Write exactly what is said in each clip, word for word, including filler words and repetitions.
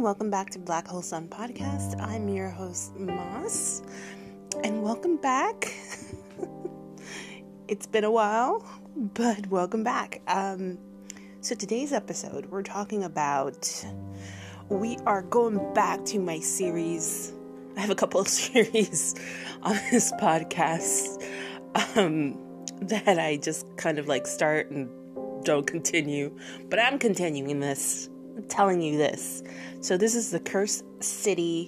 welcome back to Black Hole Sun Podcast. I'm your host, Moss, and welcome back. It's been a while, but welcome back. Um, so today's episode, we're talking about, we are going back to my series. I have a couple of series on this podcast um, that I just kind of like start and don't continue, but I'm continuing this. I'm telling you this. So this is the Cursed City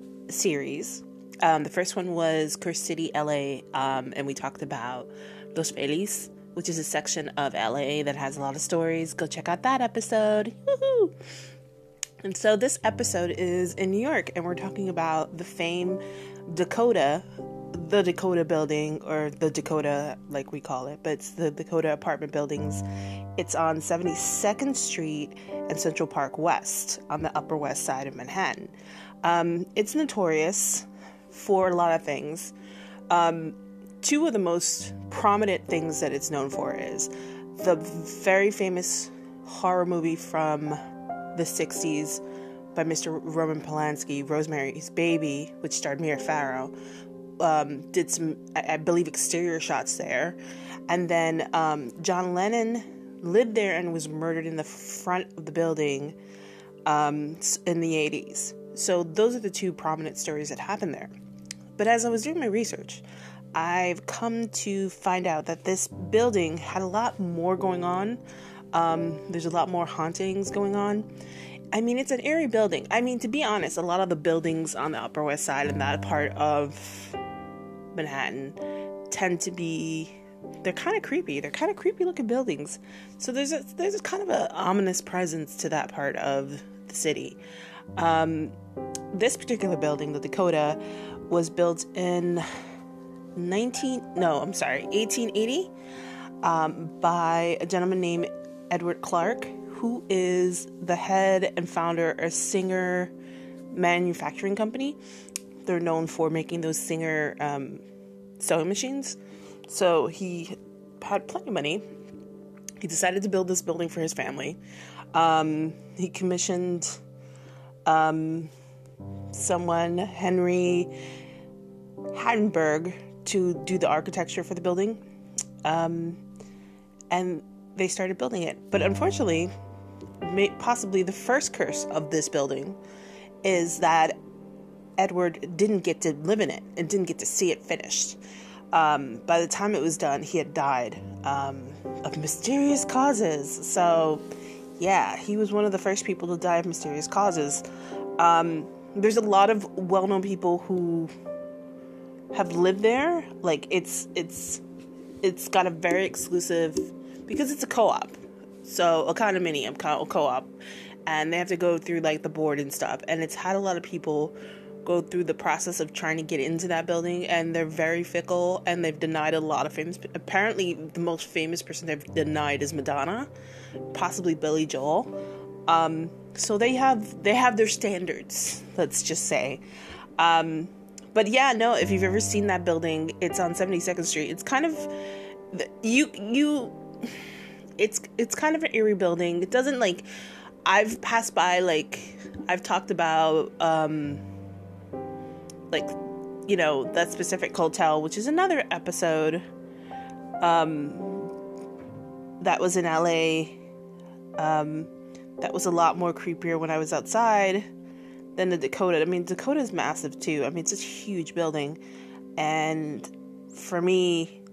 series. Um, the first one was Cursed City, L A, um, and we talked about Los Feliz, which is a section of L A that has a lot of stories. Go check out that episode. Woohoo! And so this episode is in New York, and we're talking about the famed Dakota, the Dakota building, or the Dakota, like we call it, but it's the Dakota apartment buildings. It's on seventy-second Street and Central Park West on the Upper West Side of Manhattan. Um, it's notorious for a lot of things. Um, two of the most prominent things that it's known for is the very famous horror movie from the sixties by Mister Roman Polanski, Rosemary's Baby, which starred Mia Farrow. Um, did some, I, I believe, exterior shots there. And then um, John Lennon lived there and was murdered in the front of the building um, in the eighties. So those are the two prominent stories that happened there. But as I was doing my research, I've come to find out that this building had a lot more going on. Um, there's a lot more hauntings going on. I mean, it's an eerie building. I mean, to be honest, a lot of the buildings on the Upper West Side and that part of Manhattan tend to be, they're kind of creepy. They're kind of creepy looking buildings. So there's a, there's a kind of an ominous presence to that part of the city. Um, this particular building, the Dakota, was built in nineteen, no, I'm sorry, eighteen eighty, um, by a gentleman named Edward Clark, who is the head and founder of Singer Manufacturing Company. They're known for making those Singer um, sewing machines. So he had plenty of money. He decided to build this building for his family. Um, he commissioned um, someone, Henry Hattenberg, to do the architecture for the building. Um, and they started building it. But unfortunately, may, possibly the first curse of this building is that Edward didn't get to live in it and didn't get to see it finished. Um, by the time it was done, he had died um, of mysterious causes. So, yeah, he was one of the first people to die of mysterious causes. Um, there's a lot of well-known people who have lived there. Like, it's it's it's got a very exclusive, because it's a co-op, so a condominium co-op, and they have to go through like the board and stuff, and it's had a lot of people go through the process of trying to get into that building, and they're very fickle, and they've denied a lot of famous, apparently the most famous person they've denied is Madonna, possibly Billy Joel. Um, so they have, they have their standards, let's just say. Um, but yeah, no, if you've ever seen that building, it's on seventy-second Street. It's kind of, you, you, it's, it's kind of an eerie building. It doesn't like, I've passed by, like, I've talked about, um, like, you know, that specific hotel, which is another episode, um, that was in L A, um, that was a lot more creepier when I was outside than the Dakota. I mean, Dakota is massive too. I mean, it's a huge building, and for me,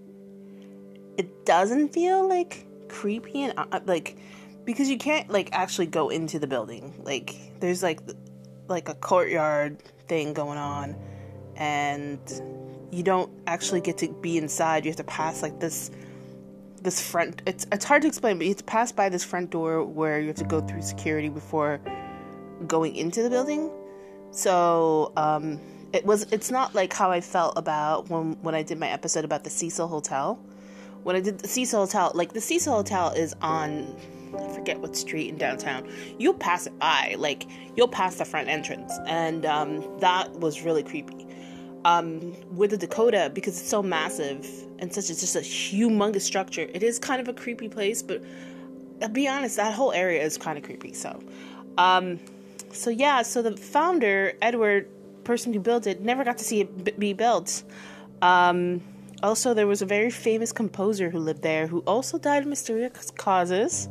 it doesn't feel like creepy and uh, like, because you can't like actually go into the building. Like, there's like like a courtyard thing going on, and you don't actually get to be inside. You have to pass like this this front, it's it's hard to explain, but you have to pass by this front door where you have to go through security before going into the building. So um it was it's not like how I felt about when when I did my episode about the Cecil Hotel. When I did the Cecil Hotel, like the Cecil Hotel is on, I forget what street in downtown. You'll pass it by, like you'll pass the front entrance, and um, that was really creepy. Um, with the Dakota, because it's so massive and such, it's just a humongous structure. It is kind of a creepy place, but I'll be honest, that whole area is kind of creepy. So, um, so yeah, so the founder, Edward, person who built it, never got to see it b- be built. Um, also, there was a very famous composer who lived there who also died of mysterious causes.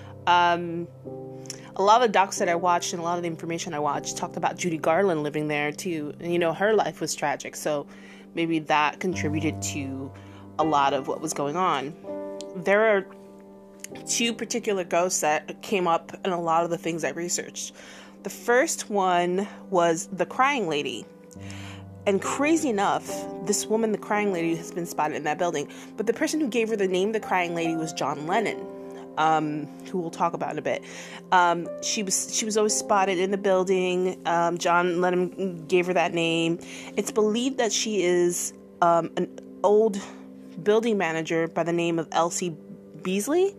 Um, a lot of the docs that I watched and a lot of the information I watched talked about Judy Garland living there too. And, you know, her life was tragic. So maybe that contributed to a lot of what was going on. There are two particular ghosts that came up in a lot of the things I researched. The first one was the Crying Lady. And crazy enough, this woman, the Crying Lady, has been spotted in that building. But the person who gave her the name the Crying Lady was John Lennon, um, who we'll talk about in a bit. Um, she was she was always spotted in the building. Um, John Lennon gave her that name. It's believed that she is um, an old building manager by the name of Elsie Beasley,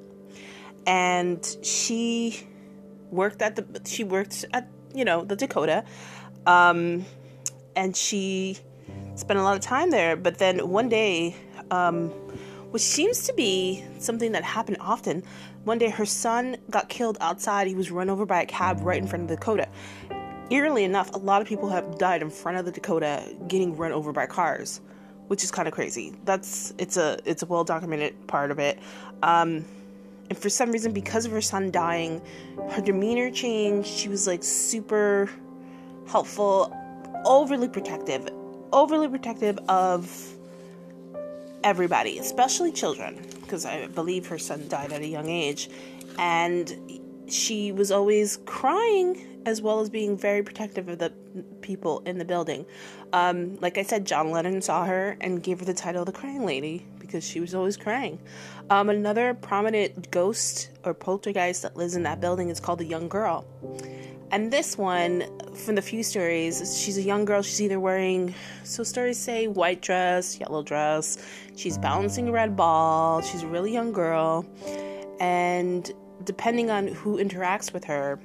and she worked at the she worked at you know the Dakota. Um, And she spent a lot of time there. But then one day, um, which seems to be something that happened often, one day her son got killed outside. He was run over by a cab right in front of the Dakota. Eerily enough, a lot of people have died in front of the Dakota getting run over by cars, which is kind of crazy. That's it's a it's a well documented part of it. Um, and for some reason, because of her son dying, her demeanor changed. She was like super helpful, overly protective, overly protective of everybody, especially children, because I believe her son died at a young age. And she was always crying as well as being very protective of the people in the building. Um, like I said, John Lennon saw her and gave her the title of the Crying Lady because she was always crying. Um, another prominent ghost or poltergeist that lives in that building is called the Young Girl. And this one, from the few stories, she's a young girl. She's either wearing, so stories say, white dress, yellow dress. She's balancing a red ball. She's a really young girl. And depending on who interacts with her,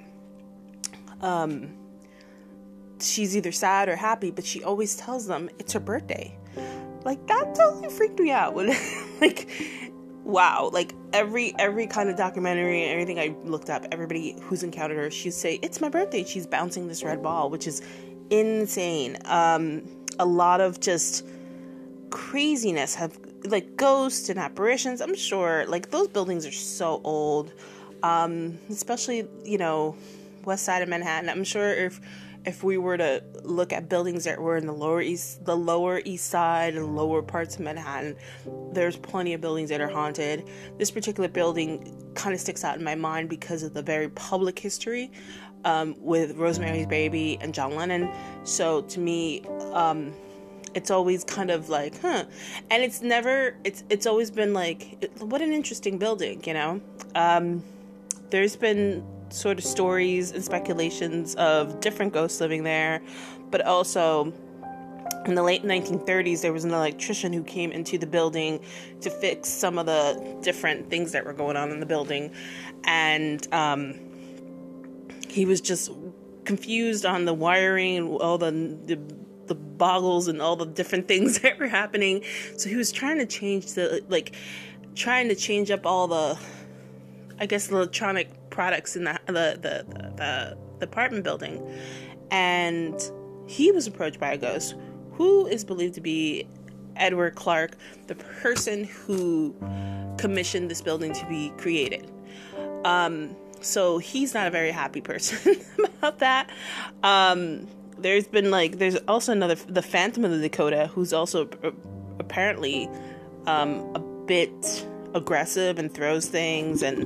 um, she's either sad or happy, but she always tells them it's her birthday. Like, that totally freaked me out. Like, wow, like every every kind of documentary and everything I looked up, everybody who's encountered her, she'd say, it's my birthday. She's bouncing this red ball, which is insane. Um, a lot of just craziness have, like, ghosts and apparitions. I'm sure, like, those buildings are so old, um, especially, you know, west side of Manhattan. I'm sure if if we were to look at buildings that were in the lower east, the lower east side and lower parts of Manhattan, there's plenty of buildings that are haunted. This particular building kind of sticks out in my mind because of the very public history um, with Rosemary's Baby and John Lennon. So to me, um, it's always kind of like, huh. And it's never, it's it's always been like, it, what an interesting building, you know? Um, there's been sort of stories and speculations of different ghosts living there, but also in the late nineteen thirties there was an electrician who came into the building to fix some of the different things that were going on in the building, and um, he was just confused on the wiring and all the, the the boggles and all the different things that were happening, so he was trying to change the like trying to change up all the I guess the electronic products in the the, the the the apartment building, and he was approached by a ghost who is believed to be Edward Clark, the person who commissioned this building to be created. Um, so he's not a very happy person about that. Um, there's been like there's also another the Phantom of the Dakota, who's also uh, apparently um, a bit aggressive and throws things. And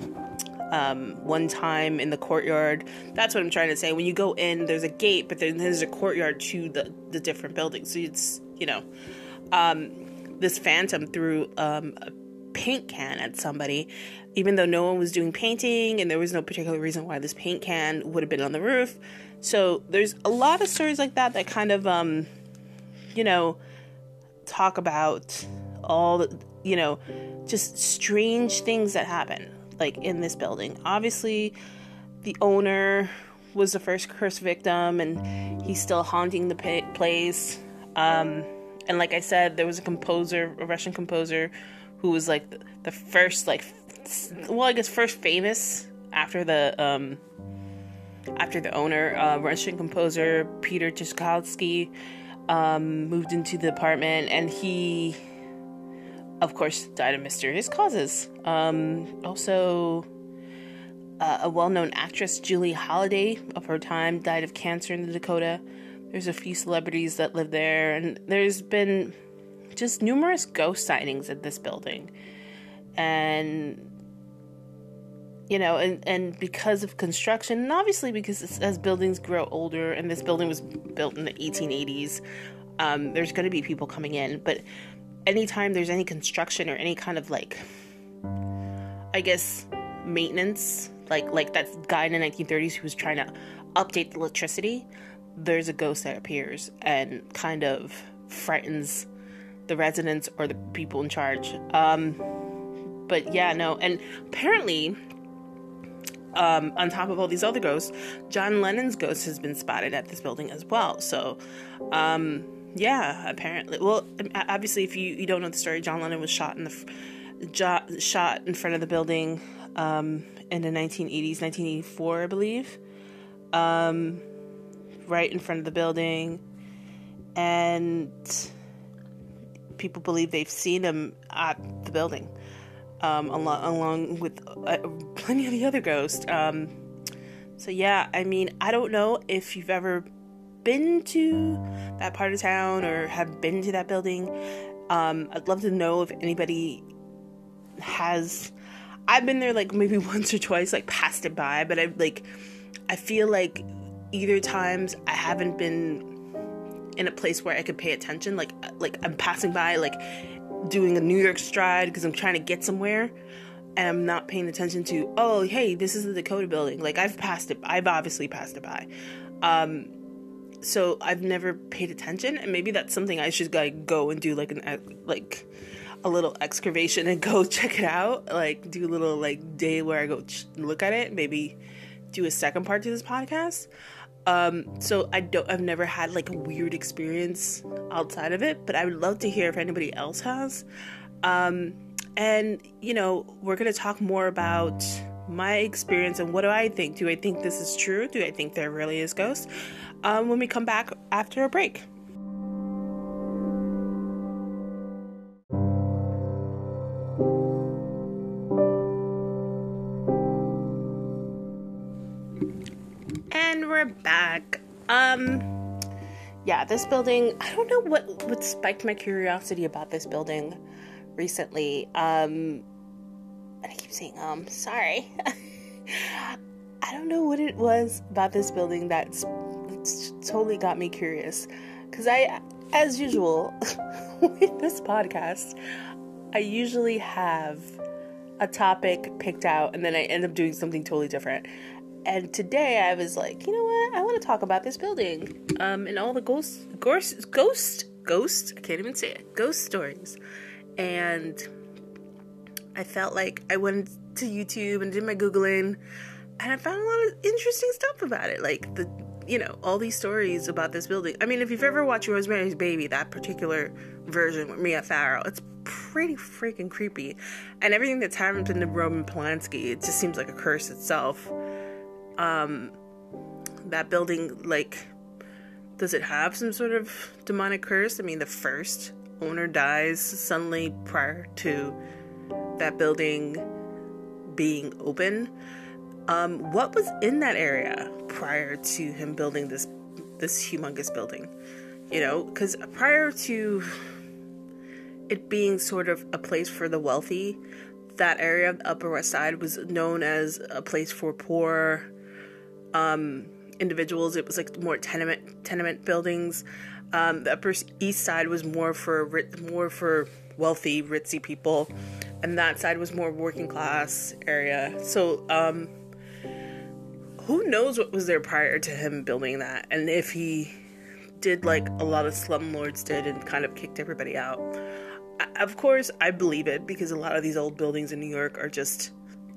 um, one time in the courtyard, that's what I'm trying to say. When you go in, there's a gate, but then there's a courtyard to the, the different buildings. So it's, you know, um, this phantom threw um, a paint can at somebody, even though no one was doing painting and there was no particular reason why this paint can would have been on the roof. So there's a lot of stories like that that kind of, um, you know, talk about all the, you know, just strange things that happen, like in this building. Obviously, the owner was the first cursed victim, and he's still haunting the p- place. Um, and like I said, there was a composer, a Russian composer, who was like the, the first, like, well, I guess first famous after the um, after the owner, uh, Russian composer Peter Tchaikovsky, um, moved into the apartment, and he, of course, died of mysterious causes. Um, also, uh, a well-known actress, Julie Holliday, of her time, died of cancer in the Dakota. There's a few celebrities that live there, and there's been just numerous ghost sightings at this building. And, you know, and, and because of construction, and obviously because it's, as buildings grow older, and this building was built in the eighteen eighties, um, there's going to be people coming in. But anytime there's any construction or any kind of, like, I guess, maintenance, like, like that guy in the nineteen thirties who was trying to update the electricity, there's a ghost that appears and kind of frightens the residents or the people in charge. Um, but yeah, no, and apparently, um, on top of all these other ghosts, John Lennon's ghost has been spotted at this building as well. So, um, yeah, apparently, well, obviously, if you, you don't know the story, John Lennon was shot in the jo- shot in front of the building um, in the nineteen eighties, nineteen eighty-four, I believe. Um, right in front of the building, and people believe they've seen him at the building, um, along, along with uh, plenty of the other ghosts. Um, so yeah, I mean, I don't know if you've ever been to that part of town or have been to that building. Um, I'd love to know if anybody has. I've been there like maybe once or twice, like passed it by, but I like, I feel like either times I haven't been in a place where I could pay attention. Like, like I'm passing by, like doing a New York stride because I'm trying to get somewhere, and I'm not paying attention to, oh, hey, this is the Dakota building. Like, I've passed it. I've obviously passed it by. Um, so I've never paid attention, and maybe that's something I should like go and do like an like a little excavation and go check it out. Like, do a little like day where I go ch- look at it. Maybe do a second part to this podcast. Um, so I don't, I've never had like a weird experience outside of it, but I would love to hear if anybody else has. Um, and you know, we're going to talk more about my experience and what do I think? Do I think this is true? Do I think there really is ghosts? Um, when we come back after a break. We're back. Um, yeah, this building, I don't know what, what spiked my curiosity about this building recently. Um, and I keep saying, um, sorry. I don't know what it was about this building that's totally got me curious. Because I, as usual, with this podcast, I usually have a topic picked out and then I end up doing something totally different. And today I was like, you know what? I want to talk about this building, um, and all the ghost, ghost, ghost, ghost. I can't even say it. Ghost stories. And I felt like I went to YouTube and did my Googling, and I found a lot of interesting stuff about it. Like the, you know, all these stories about this building. I mean, if you've ever watched Rosemary's Baby, that particular version with Mia Farrow, it's pretty freaking creepy. And everything that's happened to Roman Polanski, it just seems like a curse itself. Um, that building, like, does it have some sort of demonic curse? I mean, the first owner dies suddenly prior to that building being open. Um, what was in that area prior to him building this, this humongous building? You know, because prior to it being sort of a place for the wealthy, that area of the Upper West Side was known as a place for poor um, individuals. It was like more tenement tenement buildings. Um, the Upper East Side was more for more for wealthy, ritzy people, and that side was more working class area. So, um, who knows what was there prior to him building that, and if he did like a lot of slumlords did and kind of kicked everybody out. I, of course, I believe it because a lot of these old buildings in New York are just,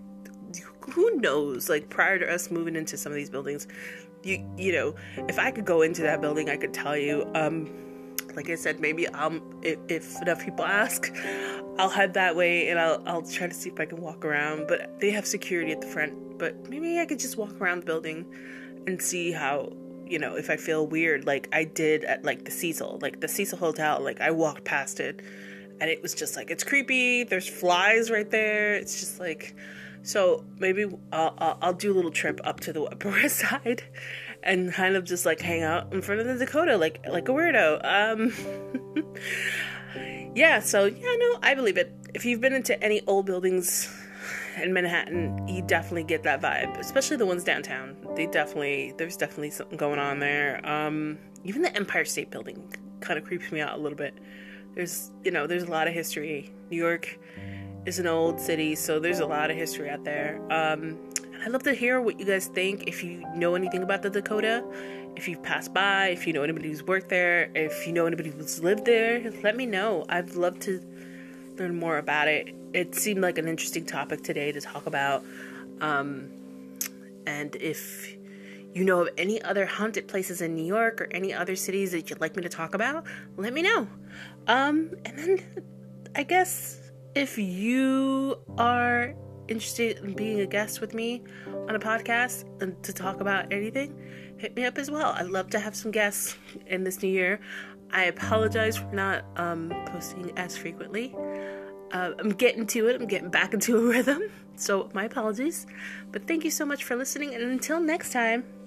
who knows, like prior to us moving into some of these buildings, you you know, if I could go into that building, I could tell you, um, like I said, maybe um, if, if enough people ask, I'll head that way and I'll I'll try to see if I can walk around, but they have security at the front, but maybe I could just walk around the building and see how, you know, if I feel weird, like I did at like the Cecil, like the Cecil Hotel. Like I walked past it and it was just like, it's creepy. There's flies right there. It's just like, so maybe I'll, I'll, I'll do a little trip up to the Upper West Side and kind of just like hang out in front of the Dakota, like, like a weirdo. Um, yeah, so yeah, no, I believe it. If you've been into any old buildings in Manhattan, you definitely get that vibe, especially the ones downtown. They definitely, there's definitely something going on there. Um, even the Empire State Building kind of creeps me out a little bit. There's, you know, there's a lot of history. New York is an old city, so there's a lot of history out there. Um, and I'd love to hear what you guys think. If you know anything about the Dakota, if you've passed by, if you know anybody who's worked there, if you know anybody who's lived there, let me know. I'd love to learn more about it. It seemed like an interesting topic today to talk about. Um, and if you know of any other haunted places in New York or any other cities that you'd like me to talk about, let me know. Um, and then I guess if you are interested in being a guest with me on a podcast and to talk about anything, hit me up as well. I'd love to have some guests in this new year. I apologize for not um, posting as frequently. Uh, I'm getting to it. I'm getting back into a rhythm. So my apologies. But thank you so much for listening. And until next time.